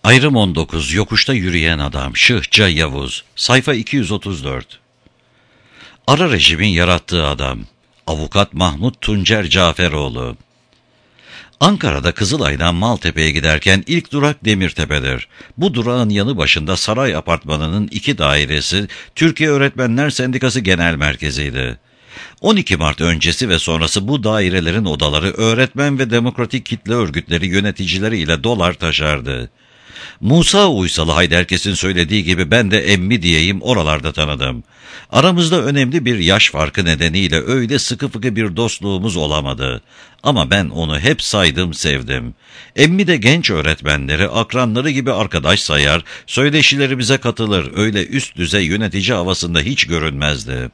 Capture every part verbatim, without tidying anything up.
Ayrım on dokuz. Yokuşta yürüyen adam. Şıhça Yavuz. Sayfa iki yüz otuz dört. Ara rejimin yarattığı adam. Avukat Mahmut Tuncer Caferoğlu. Ankara'da Kızılay'dan Maltepe'ye giderken ilk durak Demirtepe'dir. Bu durağın yanı başında Saray Apartmanı'nın iki dairesi Türkiye Öğretmenler Sendikası Genel Merkezi'ydi. on iki Mart öncesi ve sonrası bu dairelerin odaları öğretmen ve demokratik kitle örgütleri yöneticileriyle dolar taşardı. Musa Uysal'ı Hayderkes'in söylediği gibi ben de emmi diyeyim oralarda tanıdım. Aramızda önemli bir yaş farkı nedeniyle öyle sıkı fıkı bir dostluğumuz olamadı. Ama ben onu hep saydım, sevdim. Emmi de genç öğretmenleri, akranları gibi arkadaş sayar, söyleşilerimize katılır, öyle üst düzey yönetici havasında hiç görünmezdi.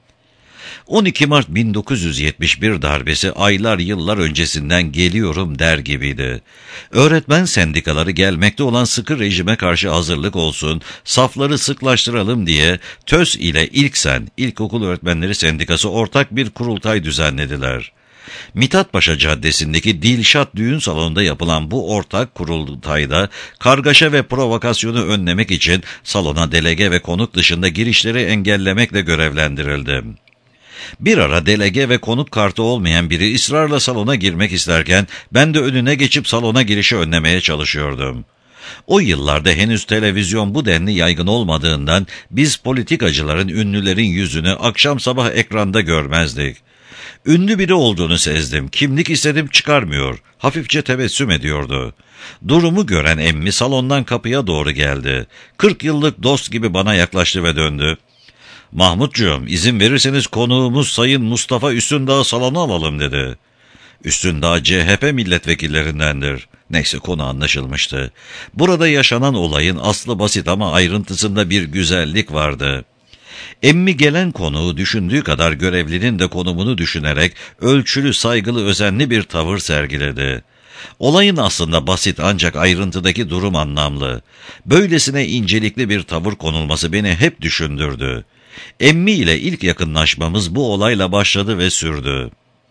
on iki Mart bin dokuz yüz yetmiş bir darbesi aylar yıllar öncesinden geliyorum der gibiydi. Öğretmen sendikaları gelmekte olan sıkı rejime karşı hazırlık olsun, safları sıklaştıralım diye TÖS ile İlksen, İlkokul Öğretmenleri Sendikası ortak bir kurultay düzenlediler. Mithatpaşa Caddesi'ndeki Dilşat Düğün Salonu'nda yapılan bu ortak kurultayda kargaşa ve provokasyonu önlemek için salona delege ve konuk dışında girişleri engellemekle görevlendirildim. Bir ara delege ve konuk kartı olmayan biri ısrarla salona girmek isterken ben de önüne geçip salona girişi önlemeye çalışıyordum. O yıllarda henüz televizyon bu denli yaygın olmadığından biz politikacıların, ünlülerin yüzünü akşam sabah ekranda görmezdik. Ünlü biri olduğunu sezdim, kimlik istedim çıkarmıyor, hafifçe tebessüm ediyordu. Durumu gören emmi salondan kapıya doğru geldi. Kırk yıllık dost gibi bana yaklaştı ve döndü. "Mahmutcuğum, izin verirseniz konuğumuz Sayın Mustafa Üstündağ'ı salona alalım" dedi. Üstündağ C H P milletvekillerindendir. Neyse, konu anlaşılmıştı. Burada yaşanan olayın aslı basit ama ayrıntısında bir güzellik vardı. Emmi gelen konuğu düşündüğü kadar görevlinin de konumunu düşünerek ölçülü, saygılı, özenli bir tavır sergiledi. Olayın aslında basit ancak ayrıntıdaki durum anlamlı. Böylesine incelikli bir tavır konulması beni hep düşündürdü. Emmi ile ilk yakınlaşmamız bu olayla başladı ve sürdü.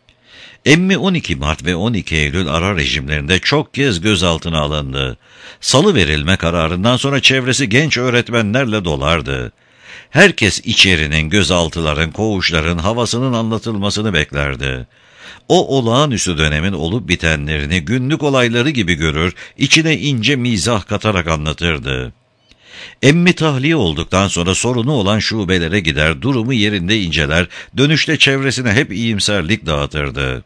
Emmi on iki Mart ve on iki Eylül ara rejimlerinde çok kez gözaltına alındı. Salı verilme kararından sonra çevresi genç öğretmenlerle dolardı. Herkes içerinin, gözaltıların, koğuşların havasının anlatılmasını beklerdi. O olağanüstü dönemin olup bitenlerini günlük olayları gibi görür, içine ince mizah katarak anlatırdı. Emmi tahliye olduktan sonra sorunu olan şubelere gider, durumu yerinde inceler, dönüşte çevresine hep iyimserlik dağıtırdı.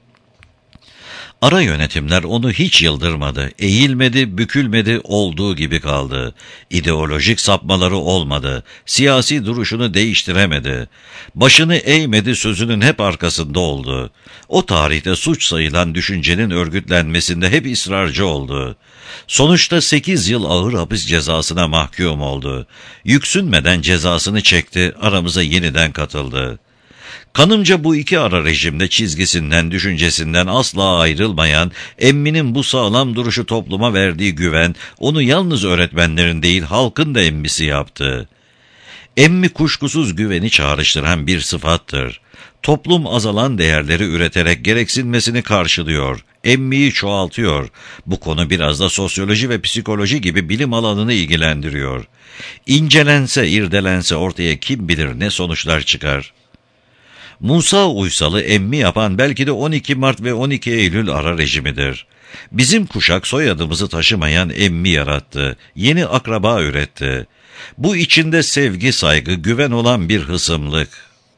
Ara yönetimler onu hiç yıldırmadı, eğilmedi, bükülmedi, olduğu gibi kaldı. İdeolojik sapmaları olmadı, siyasi duruşunu değiştiremedi. Başını eğmedi, sözünün hep arkasında oldu. O tarihte suç sayılan düşüncenin örgütlenmesinde hep ısrarcı oldu. Sonuçta sekiz yıl ağır hapis cezasına mahkum oldu. Yüksünmeden cezasını çekti, aramıza yeniden katıldı. Kanımca bu iki ara rejimde çizgisinden, düşüncesinden asla ayrılmayan, emminin bu sağlam duruşu topluma verdiği güven, onu yalnız öğretmenlerin değil halkın da emmisi yaptı. Emmi kuşkusuz güveni çağrıştıran bir sıfattır. Toplum azalan değerleri üreterek gereksinmesini karşılıyor, emmiyi çoğaltıyor. Bu konu biraz da sosyoloji ve psikoloji gibi bilim alanını ilgilendiriyor. İncelense, irdelense ortaya kim bilir ne sonuçlar çıkar. Musa Uysal'ı emmi yapan belki de on iki Mart ve on iki Eylül ara rejimidir. Bizim kuşak soyadımızı taşımayan emmi yarattı, yeni akraba üretti. Bu içinde sevgi, saygı, güven olan bir hısımlık.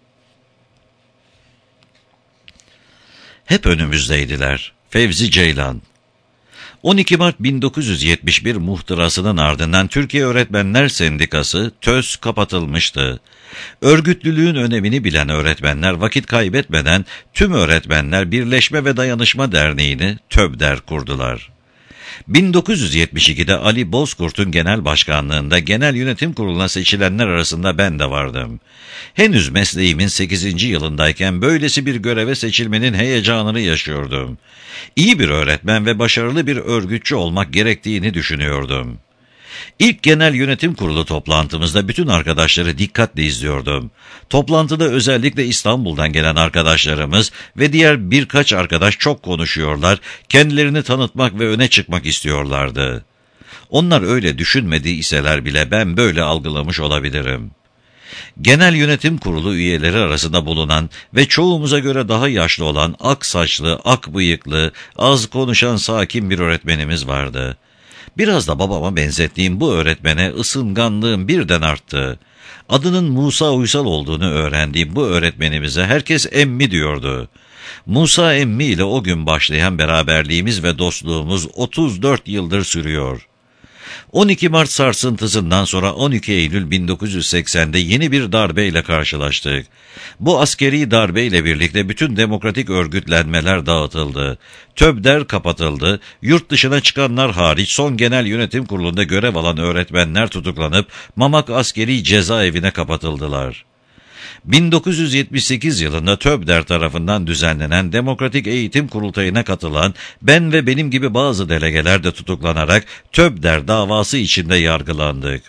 Hep önümüzdeydiler. Fevzi Ceylan. on iki Mart bin dokuz yüz yetmiş bir muhtırasının ardından Türkiye Öğretmenler Sendikası TÖS kapatılmıştı. Örgütlülüğün önemini bilen öğretmenler vakit kaybetmeden tüm öğretmenler Birleşme ve Dayanışma Derneği'ni TÖBDER kurdular. bin dokuz yüz yetmiş ikide Ali Bozkurt'un genel başkanlığında genel yönetim kuruluna seçilenler arasında ben de vardım. Henüz mesleğimin sekizinci yılındayken böylesi bir göreve seçilmenin heyecanını yaşıyordum. İyi bir öğretmen ve başarılı bir örgütçü olmak gerektiğini düşünüyordum. İlk genel yönetim kurulu toplantımızda bütün arkadaşları dikkatle izliyordum. Toplantıda özellikle İstanbul'dan gelen arkadaşlarımız ve diğer birkaç arkadaş çok konuşuyorlar, kendilerini tanıtmak ve öne çıkmak istiyorlardı. Onlar öyle düşünmediyseler bile ben böyle algılamış olabilirim. Genel Yönetim Kurulu üyeleri arasında bulunan ve çoğumuza göre daha yaşlı olan ak saçlı, ak bıyıklı, az konuşan sakin bir öğretmenimiz vardı. Biraz da babama benzettiğim bu öğretmene ısınganlığım birden arttı. Adının Musa Uysal olduğunu öğrendiğim bu öğretmenimize herkes emmi diyordu. Musa emmi ile o gün başlayan beraberliğimiz ve dostluğumuz otuz dört yıldır sürüyor. on iki Mart sarsıntısından sonra on iki Eylül bin dokuz yüz seksende yeni bir darbeyle karşılaştık. Bu askeri darbeyle birlikte bütün demokratik örgütlenmeler dağıtıldı. TÖB'der kapatıldı. Yurt dışına çıkanlar hariç son Genel Yönetim Kurulu'nda görev alan öğretmenler tutuklanıp Mamak Askeri Cezaevine kapatıldılar. bin dokuz yüz yetmiş sekiz yılında TÖB'der tarafından düzenlenen Demokratik Eğitim Kurultayı'na katılan ben ve benim gibi bazı delegeler de tutuklanarak TÖB'der davası içinde yargılandık.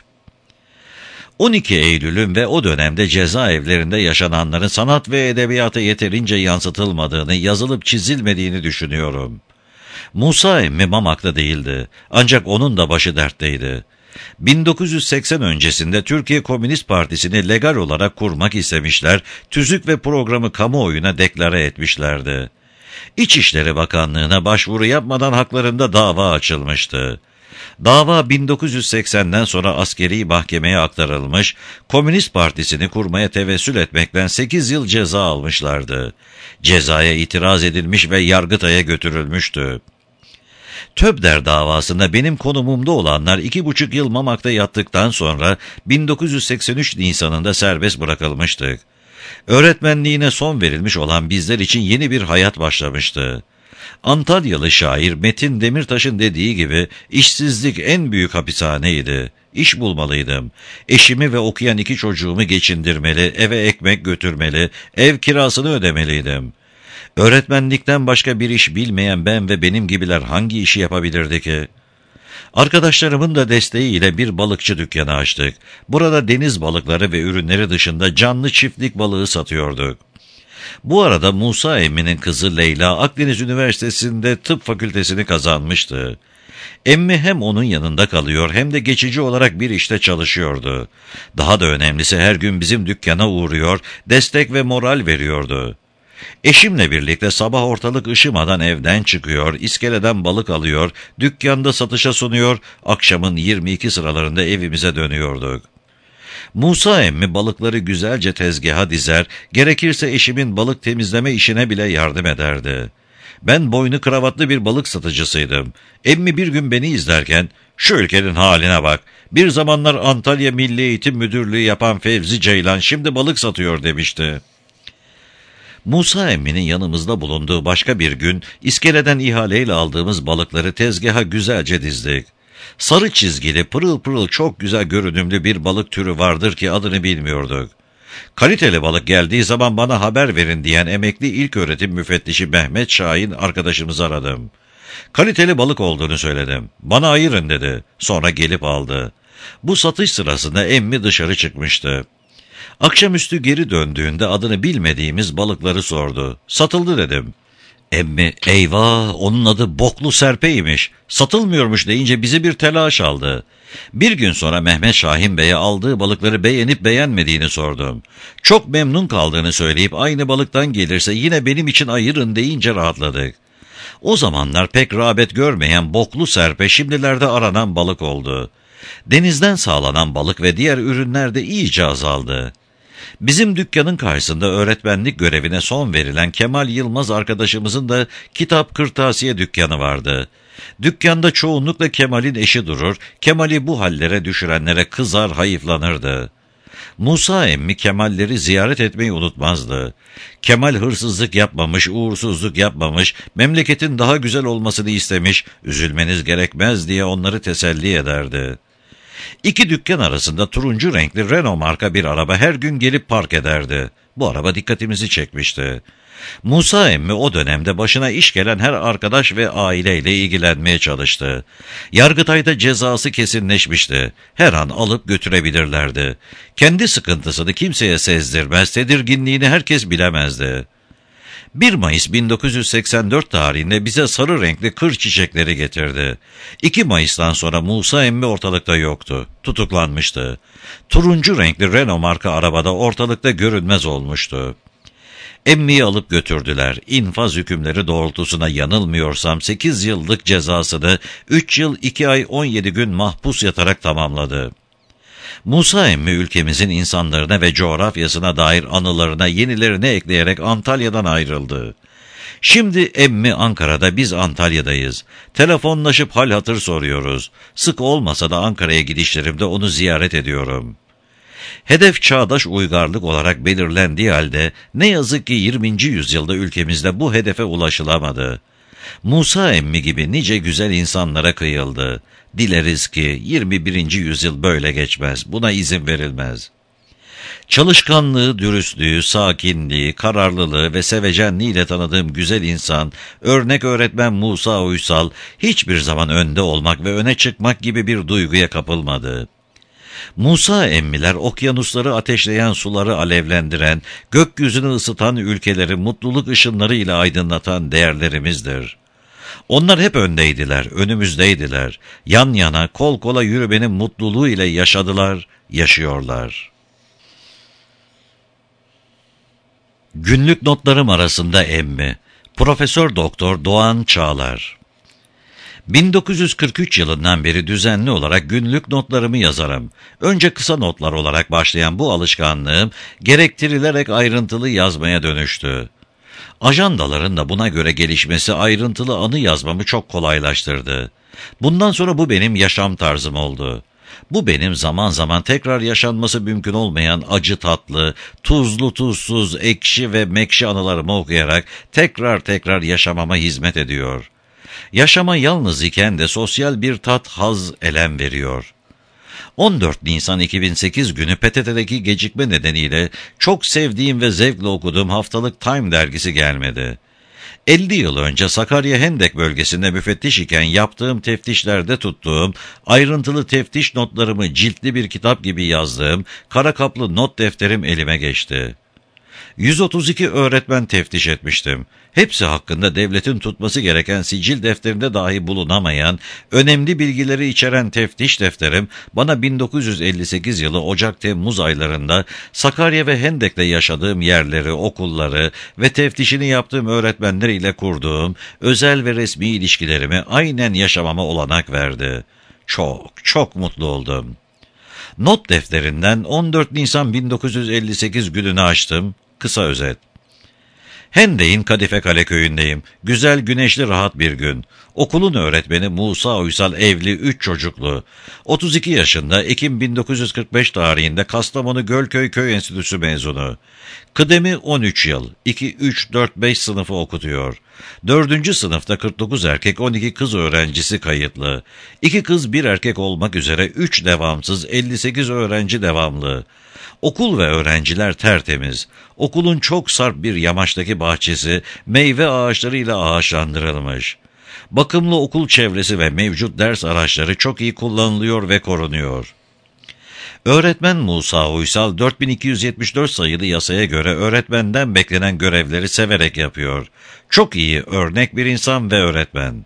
on iki Eylül'ün ve o dönemde cezaevlerinde yaşananların sanat ve edebiyata yeterince yansıtılmadığını, yazılıp çizilmediğini düşünüyorum. Musa emmi Mamak'ta değildi, ancak onun da başı dertteydi. bin dokuz yüz seksen öncesinde Türkiye Komünist Partisi'ni legal olarak kurmak istemişler, tüzük ve programı kamuoyuna deklare etmişlerdi. İçişleri Bakanlığı'na başvuru yapmadan haklarında dava açılmıştı. Dava bin dokuz yüz seksenden sonra askeri mahkemeye aktarılmış, Komünist Partisi'ni kurmaya tevessül etmekten sekiz yıl ceza almışlardı. Cezaya itiraz edilmiş ve Yargıtay'a götürülmüştü. TÖB'der davasında benim konumumda olanlar iki buçuk yıl Mamak'ta yattıktan sonra bin dokuz yüz seksen üç Nisan'ında serbest bırakılmıştık. Öğretmenliğine son verilmiş olan bizler için yeni bir hayat başlamıştı. Antalyalı şair Metin Demirtaş'ın dediği gibi işsizlik en büyük hapishaneydi. İş bulmalıydım. Eşimi ve okuyan iki çocuğumu geçindirmeli, eve ekmek götürmeli, ev kirasını ödemeliydim. Öğretmenlikten başka bir iş bilmeyen ben ve benim gibiler hangi işi yapabilirdi ki? Arkadaşlarımın da desteğiyle bir balıkçı dükkanı açtık. Burada deniz balıkları ve ürünleri dışında canlı çiftlik balığı satıyorduk. Bu arada Musa emmi'nin kızı Leyla Akdeniz Üniversitesi'nde tıp fakültesini kazanmıştı. Emmi hem onun yanında kalıyor hem de geçici olarak bir işte çalışıyordu. Daha da önemlisi her gün bizim dükkana uğruyor, destek ve moral veriyordu. Eşimle birlikte sabah ortalık ışımadan evden çıkıyor, iskeleden balık alıyor, dükkanda satışa sunuyor, akşamın yirmi iki sıralarında evimize dönüyorduk. Musa emmi balıkları güzelce tezgaha dizer, gerekirse eşimin balık temizleme işine bile yardım ederdi. Ben boynu kravatlı bir balık satıcısıydım. Emmi bir gün beni izlerken, "Şu ülkenin haline bak, bir zamanlar Antalya Milli Eğitim Müdürlüğü yapan Fevzi Ceylan şimdi balık satıyor," demişti. Musa emminin yanımızda bulunduğu başka bir gün, iskeleden ihaleyle aldığımız balıkları tezgaha güzelce dizdik. Sarı çizgili, pırıl pırıl çok güzel görünümlü bir balık türü vardır ki adını bilmiyorduk. Kaliteli balık geldiği zaman bana haber verin diyen emekli ilköğretim müfettişi Mehmet Şahin arkadaşımızı aradım. Kaliteli balık olduğunu söyledim. Bana ayırın dedi. Sonra gelip aldı. Bu satış sırasında emmi dışarı çıkmıştı. Akşamüstü geri döndüğünde adını bilmediğimiz balıkları sordu. Satıldı dedim. Emmi, eyvah, onun adı Boklu Serpe'ymiş, satılmıyormuş deyince bizi bir telaş aldı. Bir gün sonra Mehmet Şahin Bey'e aldığı balıkları beğenip beğenmediğini sordum. Çok memnun kaldığını söyleyip aynı balıktan gelirse yine benim için ayırın deyince rahatladık. O zamanlar pek rağbet görmeyen Boklu Serpe şimdilerde aranan balık oldu. Denizden sağlanan balık ve diğer ürünler de iyice azaldı. Bizim dükkanın karşısında öğretmenlik görevine son verilen Kemal Yılmaz arkadaşımızın da kitap kırtasiye dükkanı vardı. Dükkanda çoğunlukla Kemal'in eşi durur, Kemal'i bu hallere düşürenlere kızar hayıflanırdı. Musa emmi Kemal'leri ziyaret etmeyi unutmazdı. Kemal hırsızlık yapmamış, uğursuzluk yapmamış, memleketin daha güzel olmasını istemiş, üzülmeniz gerekmez diye onları teselli ederdi. İki dükkan arasında turuncu renkli Renault marka bir araba her gün gelip park ederdi. Bu araba dikkatimizi çekmişti. Musa emmi o dönemde başına iş gelen her arkadaş ve aileyle ilgilenmeye çalıştı. Yargıtay'da cezası kesinleşmişti. Her an alıp götürebilirlerdi. Kendi sıkıntısını kimseye sezdirmez, tedirginliğini herkes bilemezdi. bir Mayıs bin dokuz yüz seksen dört tarihinde bize sarı renkli kır çiçekleri getirdi. iki Mayıs'tan sonra Musa emmi ortalıkta yoktu. Tutuklanmıştı. Turuncu renkli Renault marka arabada ortalıkta görünmez olmuştu. Emmiyi alıp götürdüler. İnfaz hükümleri doğrultusuna yanılmıyorsam sekiz yıllık cezasını üç yıl iki ay on yedi gün mahpus yatarak tamamladı. Musa emmi ülkemizin insanlarına ve coğrafyasına dair anılarına yenilerini ekleyerek Antalya'dan ayrıldı. Şimdi emmi Ankara'da, biz Antalya'dayız. Telefonlaşıp hal hatır soruyoruz. Sık olmasa da Ankara'ya gidişlerimde onu ziyaret ediyorum. Hedef çağdaş uygarlık olarak belirlendiği halde ne yazık ki yirminci yüzyılda ülkemizde bu hedefe ulaşılamadı. Musa emmi gibi nice güzel insanlara kıyıldı. Dileriz ki yirmi birinci yüzyıl böyle geçmez, buna izin verilmez. Çalışkanlığı, dürüstlüğü, sakinliği, kararlılığı ve sevecenliğiyle tanıdığım güzel insan, örnek öğretmen Musa Uysal, hiçbir zaman önde olmak ve öne çıkmak gibi bir duyguya kapılmadı. Musa emmiler, okyanusları ateşleyen, suları alevlendiren, gökyüzünü ısıtan, ülkeleri mutluluk ışınlarıyla aydınlatan değerlerimizdir. Onlar hep öndeydiler, önümüzdeydiler. Yan yana, kol kola yürümenin mutluluğu ile yaşadılar, yaşıyorlar. Günlük notlarım arasında emmi, Profesör Doktor Doğan Çağlar. bin dokuz yüz kırk üç yılından beri düzenli olarak günlük notlarımı yazarım. Önce kısa notlar olarak başlayan bu alışkanlığım gerektirilerek ayrıntılı yazmaya dönüştü. Ajandaların da buna göre gelişmesi ayrıntılı anı yazmamı çok kolaylaştırdı. Bundan sonra bu benim yaşam tarzım oldu. Bu benim zaman zaman tekrar yaşanması mümkün olmayan acı tatlı, tuzlu tuzsuz, ekşi ve mekşi anılarımı okuyarak tekrar tekrar yaşamama hizmet ediyor. Yaşama yalnız iken de sosyal bir tat, haz, elem veriyor. on dört Nisan iki bin sekiz günü P T T'deki gecikme nedeniyle çok sevdiğim ve zevkle okuduğum haftalık Time dergisi gelmedi. elli yıl önce Sakarya Hendek bölgesinde müfettiş iken yaptığım teftişlerde tuttuğum, ayrıntılı teftiş notlarımı ciltli bir kitap gibi yazdığım kara kaplı not defterim elime geçti. yüz otuz iki öğretmen teftiş etmiştim. Hepsi hakkında devletin tutması gereken sicil defterinde dahi bulunamayan, önemli bilgileri içeren teftiş defterim, bana bin dokuz yüz elli sekiz yılı Ocak-Temmuz aylarında Sakarya ve Hendek'te yaşadığım yerleri, okulları ve teftişini yaptığım öğretmenler ile kurduğum özel ve resmi ilişkilerimi aynen yaşamama olanak verdi. Çok, çok mutlu oldum. Not defterinden on dört Nisan bin dokuz yüz elli sekiz gününü açtım. Kısa özet. Hendek'in Kadifekale köyündeyim. Güzel, güneşli, rahat bir gün. Okulun öğretmeni Musa Uysal evli, üç çocuklu. otuz iki yaşında, Ekim bin dokuz yüz kırk beş tarihinde Kastamonu Gölköy Köy Enstitüsü mezunu. Kıdemi on üç yıl, iki, üç, dört, beş sınıfı okutuyor. dördüncü sınıfta kırk dokuz erkek, on iki kız öğrencisi kayıtlı. iki kız, bir erkek olmak üzere üç devamsız, elli sekiz öğrenci devamlı. Okul ve öğrenciler tertemiz. Okulun çok sarp bir yamaçtaki bahçesi meyve ağaçlarıyla ağaçlandırılmış. Bakımlı okul çevresi ve mevcut ders araçları çok iyi kullanılıyor ve korunuyor. Öğretmen Musa Uysal dört bin iki yüz yetmiş dört sayılı yasaya göre öğretmenden beklenen görevleri severek yapıyor. Çok iyi, örnek bir insan ve öğretmen.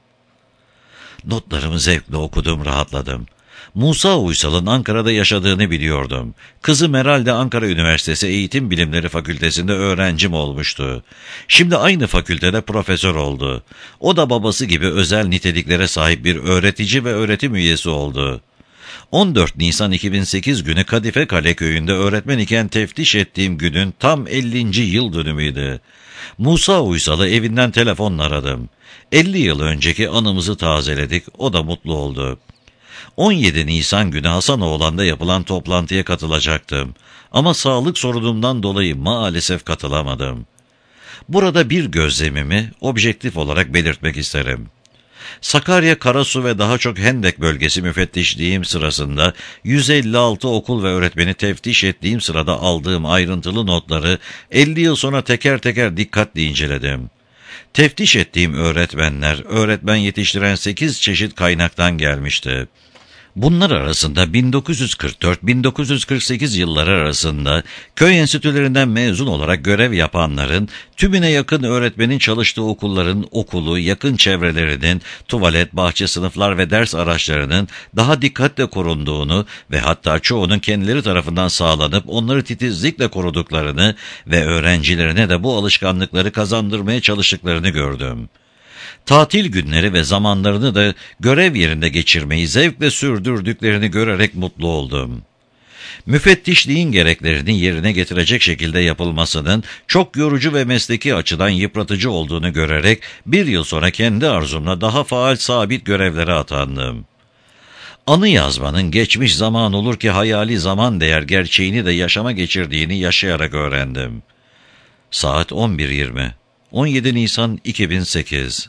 Notlarımı zevkle okudum, rahatladım. Musa Uysal'ın Ankara'da yaşadığını biliyordum. Kızı Meral de Ankara Üniversitesi Eğitim Bilimleri Fakültesi'nde öğrencim olmuştu. Şimdi aynı fakültede profesör oldu. O da babası gibi özel niteliklere sahip bir öğretici ve öğretim üyesi oldu. on dört Nisan iki bin sekiz günü Kadifekale köyünde öğretmen iken teftiş ettiğim günün tam ellinci yıl dönümüydü. Musa Uysal'ı evinden telefonla aradım. elli yıl önceki anımızı tazeledik, o da mutlu oldu. on yedi Nisan günü Hasanoğlan'da yapılan toplantıya katılacaktım. Ama sağlık sorunumdan dolayı maalesef katılamadım. Burada bir gözlemimi objektif olarak belirtmek isterim. Sakarya, Karasu ve daha çok Hendek bölgesi müfettişliğim sırasında yüz elli altı okul ve öğretmeni teftiş ettiğim sırada aldığım ayrıntılı notları elli yıl sonra teker teker dikkatle inceledim. Teftiş ettiğim öğretmenler, öğretmen yetiştiren sekiz çeşit kaynaktan gelmişti. Bunlar arasında bin dokuz yüz kırk dört bin dokuz yüz kırk sekiz yılları arasında köy enstitülerinden mezun olarak görev yapanların, tümüne yakın öğretmenin çalıştığı okulların okulu, yakın çevrelerinin, tuvalet, bahçe, sınıflar ve ders araçlarının daha dikkatle korunduğunu ve hatta çoğunun kendileri tarafından sağlanıp onları titizlikle koruduklarını ve öğrencilerine de bu alışkanlıkları kazandırmaya çalıştıklarını gördüm. Tatil günleri ve zamanlarını da görev yerinde geçirmeyi zevkle sürdürdüklerini görerek mutlu oldum. Müfettişliğin gereklerini yerine getirecek şekilde yapılmasının çok yorucu ve mesleki açıdan yıpratıcı olduğunu görerek bir yıl sonra kendi arzumla daha faal sabit görevlere atandım. Anı yazmanın geçmiş zaman olur ki hayali zaman değer gerçeğini de yaşama geçirdiğini yaşayarak öğrendim. Saat on bir yirmi, on yedi Nisan iki bin sekiz.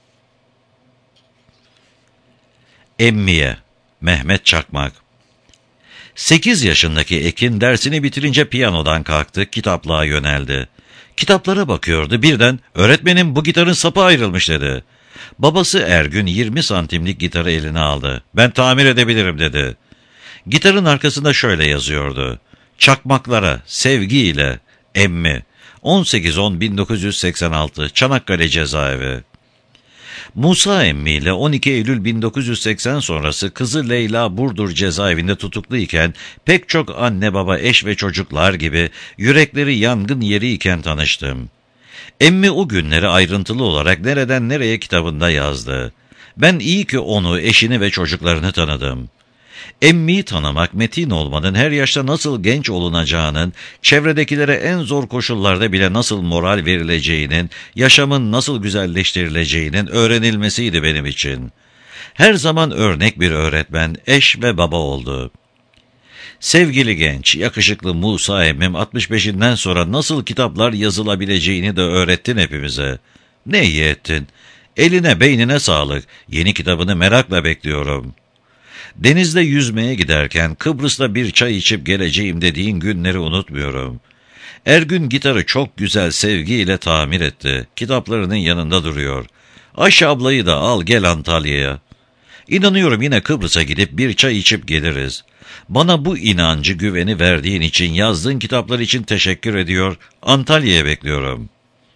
Emmiye, Mehmet Çakmak. Sekiz yaşındaki Ekin dersini bitirince piyanodan kalktı, kitaplığa yöneldi. Kitaplara bakıyordu, birden "Öğretmenim, bu gitarın sapı ayrılmış" dedi. Babası Ergün yirmi santimlik gitarı eline aldı. "Ben tamir edebilirim" dedi. Gitarın arkasında şöyle yazıyordu: "Çakmaklara, sevgiyle, Emmi. on sekiz on bin dokuz yüz seksen altı, Çanakkale Cezaevi." Musa Emmi ile on iki Eylül bin dokuz yüz seksen sonrası kızı Leyla Burdur cezaevinde tutukluyken pek çok anne baba, eş ve çocuklar gibi yürekleri yangın yeri iken tanıştım. Emmi o günleri ayrıntılı olarak Nereden Nereye kitabında yazdı. Ben iyi ki onu, eşini ve çocuklarını tanıdım. Emmi'yi tanımak, metin olmanın her yaşta nasıl genç olunacağının, çevredekilere en zor koşullarda bile nasıl moral verileceğinin, yaşamın nasıl güzelleştirileceğinin öğrenilmesiydi benim için. Her zaman örnek bir öğretmen, eş ve baba oldu. Sevgili genç, yakışıklı Musa emmim altmış beşinden sonra nasıl kitaplar yazılabileceğini de öğrettin hepimize. Ne iyi ettin. Eline beynine sağlık. Yeni kitabını merakla bekliyorum. Denizde yüzmeye giderken Kıbrıs'ta bir çay içip geleceğim dediğin günleri unutmuyorum. Ergün gitarı çok güzel sevgiyle tamir etti. Kitaplarının yanında duruyor. Ayşe ablayı da al gel Antalya'ya. İnanıyorum yine Kıbrıs'a gidip bir çay içip geliriz. Bana bu inancı, güveni verdiğin için, yazdığın kitaplar için teşekkür ediyor. Antalya'ya bekliyorum.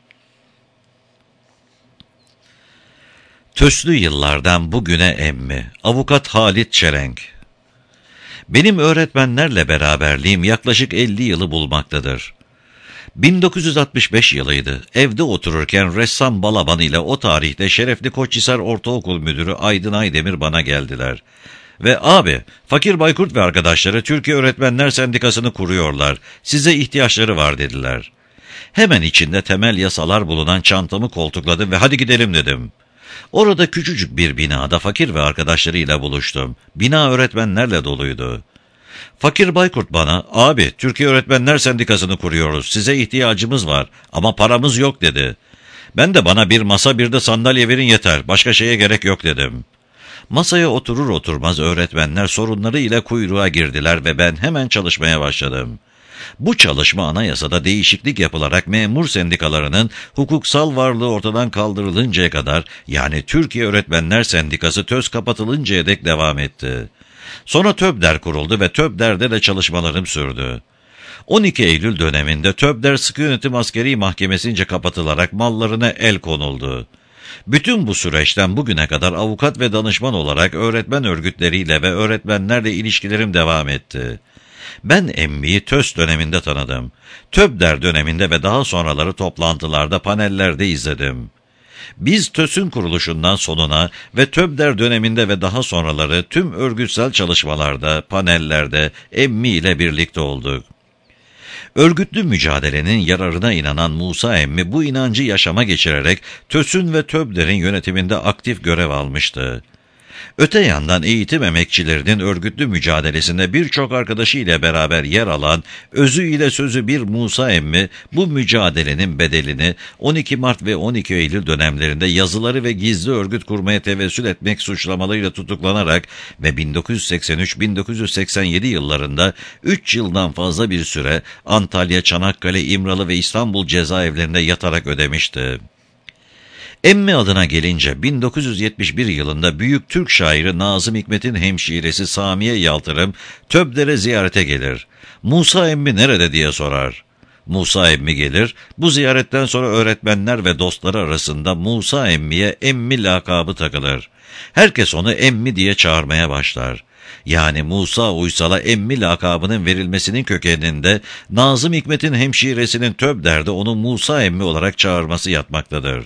Töslü yıllardan bugüne emmi. Avukat Halit Çelenk. Benim öğretmenlerle beraberliğim yaklaşık elli yılı bulmaktadır. bin dokuz yüz altmış beş yılıydı. Evde otururken ressam Balaban ile o tarihte şerefli Koçhisar Ortaokul Müdürü Aydın Aydemir bana geldiler. Ve "Abi, Fakir Baykurt ve arkadaşları Türkiye Öğretmenler Sendikası'nı kuruyorlar. Size ihtiyaçları var" dediler. Hemen içinde temel yasalar bulunan çantamı koltukladım ve "Hadi gidelim" dedim. Orada küçücük bir binada Fakir ve arkadaşlarıyla buluştum. Bina öğretmenlerle doluydu. Fakir Baykurt bana "Abi, Türkiye Öğretmenler Sendikası'nı kuruyoruz. Size ihtiyacımız var ama paramız yok" dedi. Ben de "Bana bir masa bir de sandalye verin yeter. Başka şeye gerek yok" dedim. Masaya oturur oturmaz öğretmenler sorunları ile kuyruğa girdiler ve ben hemen çalışmaya başladım. Bu çalışma anayasada değişiklik yapılarak memur sendikalarının hukuksal varlığı ortadan kaldırılıncaya kadar, yani Türkiye Öğretmenler Sendikası TÖS kapatılıncaya dek devam etti. Sonra TÖBDER kuruldu ve TÖBDER'de de çalışmalarım sürdü. on iki Eylül döneminde TÖBDER Sıkı Yönetim Askeri Mahkemesi'nce kapatılarak mallarına el konuldu. Bütün bu süreçten bugüne kadar avukat ve danışman olarak öğretmen örgütleriyle ve öğretmenlerle ilişkilerim devam etti. Ben emmiyi TÖS döneminde tanıdım. TÖBDER döneminde ve daha sonraları toplantılarda, panellerde izledim. Biz TÖS'ün kuruluşundan sonuna ve TÖBDER döneminde ve daha sonraları tüm örgütsel çalışmalarda, panellerde emmi ile birlikte olduk. Örgütlü mücadelenin yararına inanan Musa emmi bu inancı yaşama geçirerek TÖS'ün ve TÖBDER'in yönetiminde aktif görev almıştı. Öte yandan eğitim emekçilerinin örgütlü mücadelesinde birçok arkadaşıyla beraber yer alan, özü ile sözü bir Musa emmi, bu mücadelenin bedelini on iki Mart ve on iki Eylül dönemlerinde yazıları ve gizli örgüt kurmaya tevessül etmek suçlamalarıyla tutuklanarak ve bin dokuz yüz seksen üç bin dokuz yüz seksen yedi yıllarında üç yıldan fazla bir süre Antalya, Çanakkale, İmralı ve İstanbul cezaevlerinde yatarak ödemişti. Emmi adına gelince bin dokuz yüz yetmiş bir yılında büyük Türk şairi Nazım Hikmet'in hemşiresi Samiye Yaltırım Töbder'e ziyarete gelir. Musa emmi nerede diye sorar. Musa emmi gelir, bu ziyaretten sonra öğretmenler ve dostları arasında Musa emmiye emmi lakabı takılır. Herkes onu emmi diye çağırmaya başlar. Yani Musa Uysal'a emmi lakabının verilmesinin kökeninde Nazım Hikmet'in hemşiresinin Töbder'de onu Musa emmi olarak çağırması yatmaktadır.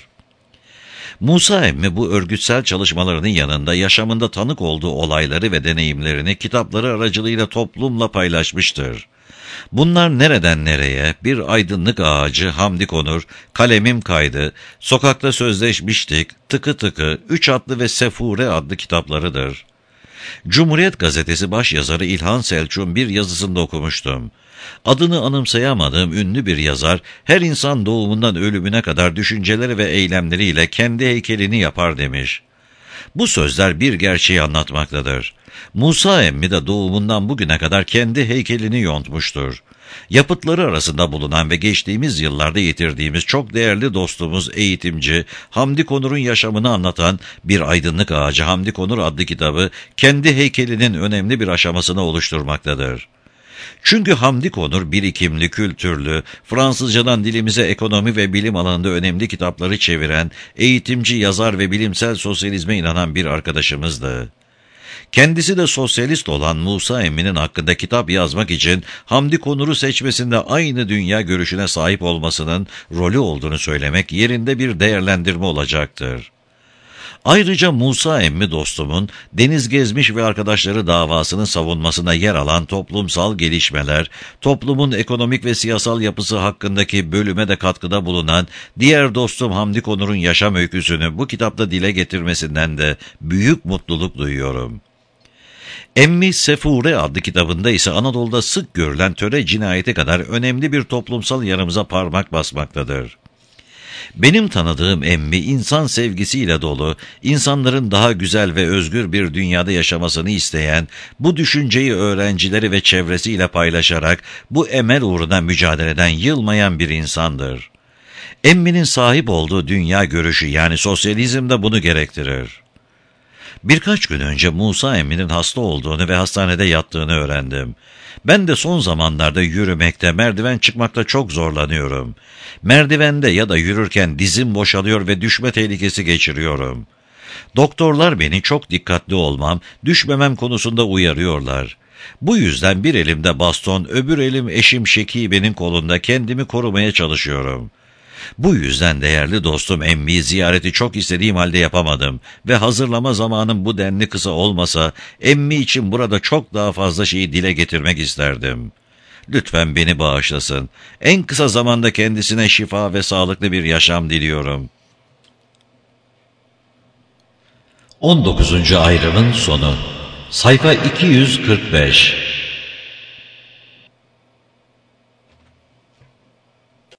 Musa emmi bu örgütsel çalışmalarının yanında yaşamında tanık olduğu olayları ve deneyimlerini kitapları aracılığıyla toplumla paylaşmıştır. Bunlar nereden nereye, bir aydınlık ağacı, Hamdi Konur, kalemim kaydı, sokakta sözleşmiştik, tıkı tıkı, üç atlı ve Sefure adlı kitaplarıdır. Cumhuriyet Gazetesi başyazarı İlhan Selçuk'un bir yazısında okumuştum. Adını anımsayamadığım ünlü bir yazar, her insan doğumundan ölümüne kadar düşünceleri ve eylemleriyle kendi heykelini yapar demiş. Bu sözler bir gerçeği anlatmaktadır. Musa emmi de doğumundan bugüne kadar kendi heykelini yontmuştur. Yapıtları arasında bulunan ve geçtiğimiz yıllarda yitirdiğimiz çok değerli dostumuz eğitimci Hamdi Konur'un yaşamını anlatan Bir Aydınlık Ağacı Hamdi Konur adlı kitabı kendi heykelinin önemli bir aşamasını oluşturmaktadır. Çünkü Hamdi Konur birikimli, kültürlü, Fransızcadan dilimize ekonomi ve bilim alanında önemli kitapları çeviren, eğitimci, yazar ve bilimsel sosyalizme inanan bir arkadaşımızdı. Kendisi de sosyalist olan Musa emmi'nin hakkında kitap yazmak için Hamdi Konur'u seçmesinde aynı dünya görüşüne sahip olmasının rolü olduğunu söylemek yerinde bir değerlendirme olacaktır. Ayrıca Musa emmi dostumun Deniz Gezmiş ve arkadaşları davasının savunmasına yer alan toplumsal gelişmeler, toplumun ekonomik ve siyasal yapısı hakkındaki bölüme de katkıda bulunan diğer dostum Hamdi Konur'un yaşam öyküsünü bu kitapta dile getirmesinden de büyük mutluluk duyuyorum. Emmi Sefure adlı kitabında ise Anadolu'da sık görülen töre cinayeti kadar önemli bir toplumsal yarımıza parmak basmaktadır. Benim tanıdığım emmi insan sevgisiyle dolu, insanların daha güzel ve özgür bir dünyada yaşamasını isteyen, bu düşünceyi öğrencileri ve çevresiyle paylaşarak bu emel uğruna mücadeleden yılmayan bir insandır. Emminin sahip olduğu dünya görüşü yani sosyalizm de bunu gerektirir. Birkaç gün önce Musa emminin hasta olduğunu ve hastanede yattığını öğrendim. Ben de son zamanlarda yürümekte, merdiven çıkmakta çok zorlanıyorum. Merdivende ya da yürürken dizim boşalıyor ve düşme tehlikesi geçiriyorum. Doktorlar beni çok dikkatli olmam, düşmemem konusunda uyarıyorlar. Bu yüzden bir elimde baston, öbür elim eşim Şekibe'nin kolunda kendimi korumaya çalışıyorum. Bu yüzden değerli dostum emmiyi ziyareti çok istediğim halde yapamadım ve hazırlama zamanım bu denli kısa olmasa emmi için burada çok daha fazla şeyi dile getirmek isterdim. Lütfen beni bağışlasın. En kısa zamanda kendisine şifa ve sağlıklı bir yaşam diliyorum. on dokuzuncu ayrımın sonu. Sayfa iki yüz kırk beş.